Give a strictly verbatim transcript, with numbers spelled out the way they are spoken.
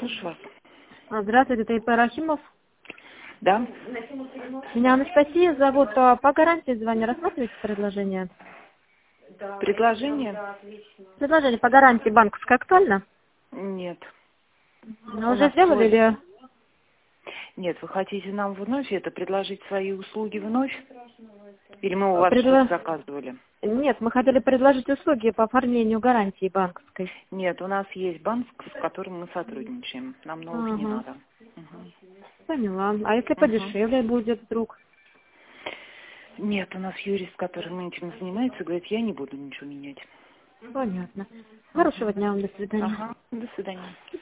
слушаю вас. А, Здравствуйте, это ИП Рахимов. Да. Меня Анастасия зовут. А, По гарантии звоню. Рассматриваете предложение? Предложение? Предложение по гарантии банковской актуально? Нет. Ну, У уже нас сделали свой... или... Нет, вы хотите нам вновь это предложить свои услуги вновь? Или мы у вас Предла- что-то заказывали? Нет, мы хотели предложить услуги по оформлению гарантии банковской. Нет, у нас есть банк, с которым мы сотрудничаем. Нам новых не Ага, надо. Мгм. поняла. А если Мгм. подешевле будет вдруг? Нет, у нас юрист, который этим занимается, говорит, я не буду ничего менять. Понятно. Хорошего Мгм. дня вам, до свидания. Ага, до свидания.